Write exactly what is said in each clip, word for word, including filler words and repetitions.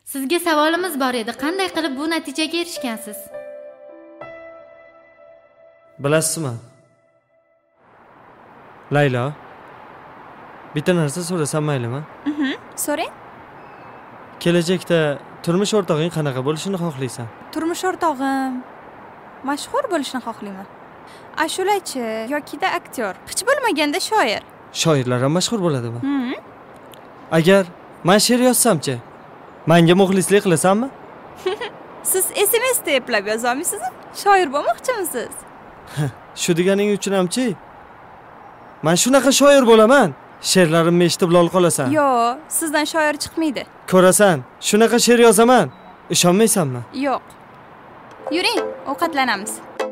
Sizga savolimiz bor edi. Qanday qilib bu natijaga erishgansiz? Bilasizmi? Laylo, bitta narsa so'rasam maylimi? Mhm, so'rang. Kelajakda turmush o'rtog'ing qanaqa bo'lishini xohlaysan? Turmush o'rtog'im mashhur bo'lishni xohlayman. Ashulachi yoki-da aktyor, hech bo'lmaganda shoir. Shoirlar ham mashhur bo'ladimi? Mhm. Agar men she'r yozsam-chi, menga muxlislik qilasanmi? Siz S M S da eplab yoza olmaysizmi? Shoir bo'lmoqchimisiz? Shu deganing uchun hamchi. Men shunaqa shoir bo'laman. She'rlarimni eshitib lol qolasan. Yo, sizdan shoir chiqmaydi. Ko'rasan, shunaqa she'r yozaman. Ishonmaysanmi? Yo'q. Yuring, ovqatlanamiz.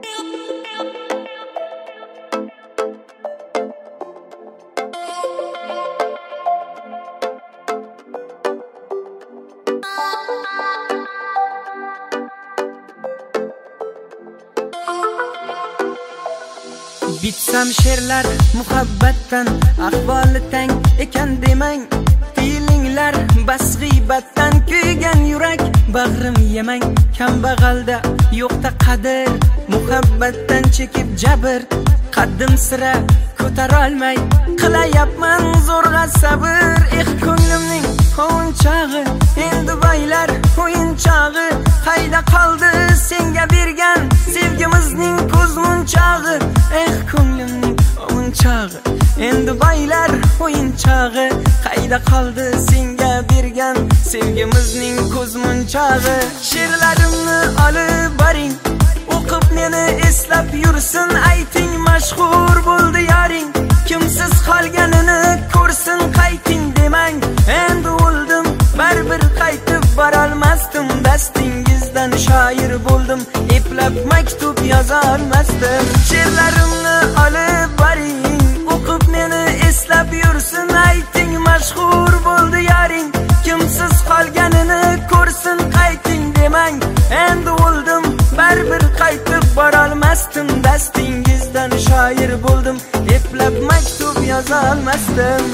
Bitsam she'rlar muhabbatdan, ahvoli tang ekan demang. Feelinglar bas g'iybatdan, kuygan yurak bag'rim yemang. Kambag'alda yo'qda qadr, muhabbatdan chekib jabr. Qaddim sira ko'tara olmay, qilayapman zo'rg'a sabr. Eh ko'nglimning o'yinchog'i, endi baylar o'yinchog'i. Qayda qoldi senga bergan sevgimizning ko'zmunchog'i? Eh ko'nglimning o'yinchog'i, endi baylar o'yinchog'i. Qayda qoldi senga bergan sevgimizning ko'zmunchog'i? She'rlarimni olib boring, o'qib meni eslab yursin. Ayting mashhur bo'ldi yoring, kimsiz qolganini ko'rsin. Qayting demang, endi o'ldim, baribir qaytib borolmasdim. Dastingizdan shoir bo'ldim, eplab maktub yoza olmasdim. She'rlarimni olib boring, o'qib meni eslab yursin. Ayting mashhur bo'ldi yoring, kimsiz qolganini ko'rsin. Qayting demang, endi o'ldim, baribir qaytib borolmasdim. Dastingizdan shoir bo'ldim, eplab maktub yoza olmasdim.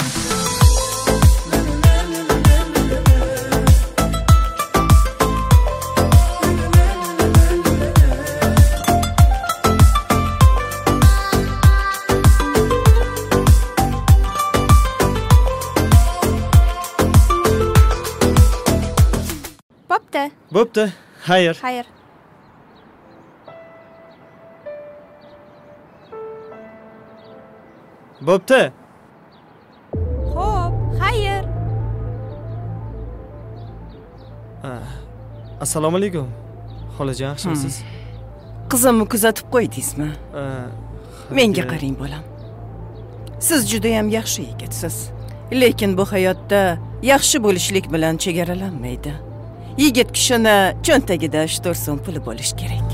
Bo'pti. Bo'pti. Xayr. Xayr. Bo'pti. Xo'p, xayr. Assalomu alaykum. Xolajon, yaxshimisiz? Qizimni kuzatib qo'ydingizmi? Menga qarang bolam. Siz juda ham yaxshi yigitsiz. Lekin bu hayotda yaxshi bo'lishlik bilan chegaralanmaydi. Yigit kishini cho'ntagida uch to'rt so'm puli bo'lish kerak.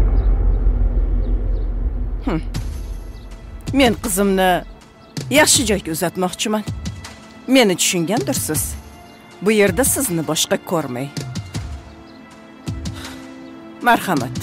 Hm. Men qizimni yaxshi joyga uzatmoqchiman. Meni tushungandirsiz. Bu yerda sizni boshqa ko'rmay. Marhamat.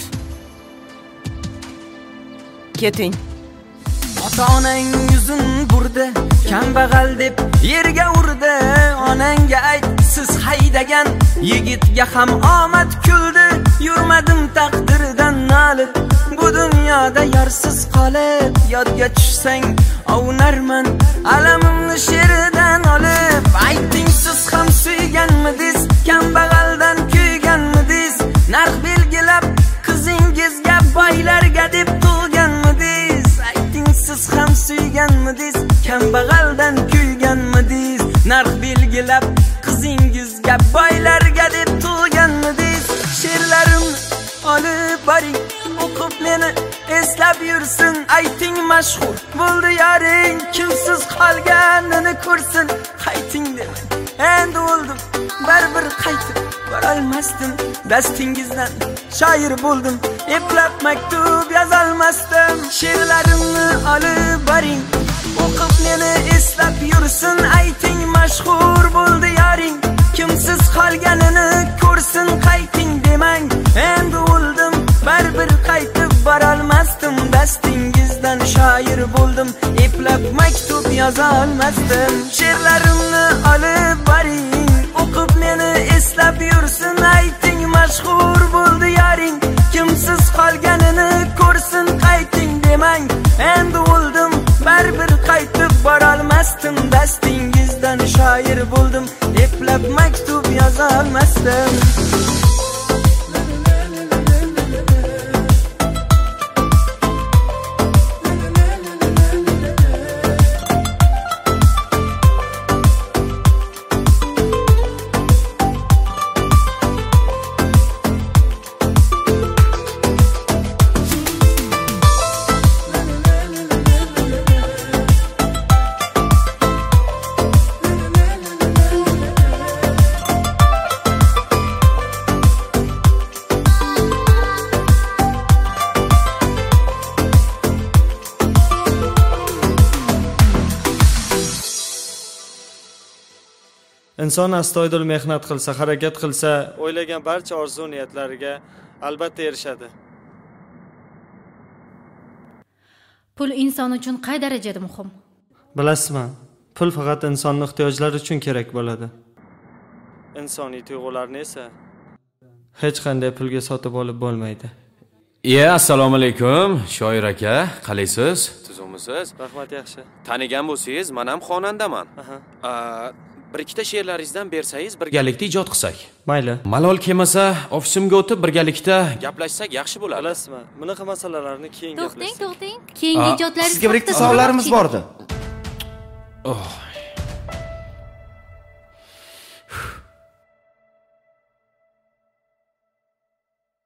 Keting. Ota-onang yuzin burdi, kambag'al deb yerga urdi. Onangga ayt, siz haydagan yigitga ham omad kuldi. Yurmadim taqdirdan nolib, bu dunyoda yorsiz qolib. Yodga tushsang ovunarman, alamimni she'ridan olib. Ayting, siz ham suyganmidingiz, kambag'aldan kuyganmidingiz? Narx belgilab qizingizga boylarga deb tug'ganmidingiz? Ayting, siz ham suyganmidingiz, kambag'aldan kuyganmidingiz? Narx belgilab qizingizga boylarga deb tug'ganmidingiz? She'rlarimni olib boring, o'qib meni eslab yursin. Ayting mashhur bo'ldi yoring, kimsiz qolganini ko'rsin. Qayting demang, endi o'ldim, baribir qaytib borolmasdim. Dastingizdan shoir bo'ldim, eplab maktub yozolmasdim. She'rlarimni olib boring, o'qib meni eslab yursin. Ayting mashhur bo'ldi yoring, kimsiz qolganini ko'rsin. Qayting demang, endi o'ldim, baribir qaytib borolmasdim. Dastingizdan shoir bo'ldim, eplab maktub yoza olmasdim. She'rlarimni olib boring, o'qib meni eslab eplab yursin ayting mashhur bo'ldi yaring kimsiz qolganini ko'rsin qayting demang endi o'ldim baribir qaytib borolmasdim dastingizdan shoir bo'ldim eplab maktub yoza olmasdim inson astoydil mehnat qilsa, harakat qilsa, o'ylagan barcha orzu niyatlariga albatta erishadi. Pul inson uchun qay darajada muhim? Bilasizmi? Pul faqat insonning ehtiyojlari uchun kerak bo'ladi. Insoniy tuyg'ularni esa hech qanday pulga sotib olib bo'lmaydi. Iya, assalomu alaykum, shoir aka, qalaysiz? Tuzumisiz? Rahmat, yaxshi. Tanigan bo'lsangiz, men ham xonandaman. Aha. Bir ikkita she'rlaringizdan bersangiz, birgalikda ijod qilsak. Mayli. Malol kelmasa, ofisimga o'tib birgalikda gaplashsak yaxshi bo'ladi. Bilasizmi? Bunaqa masalalarni keyin gaplashsak. To'xting, to'xting. Keyingi ijodlaringiz sizga bir ikkita savollarimiz bordi. Oh,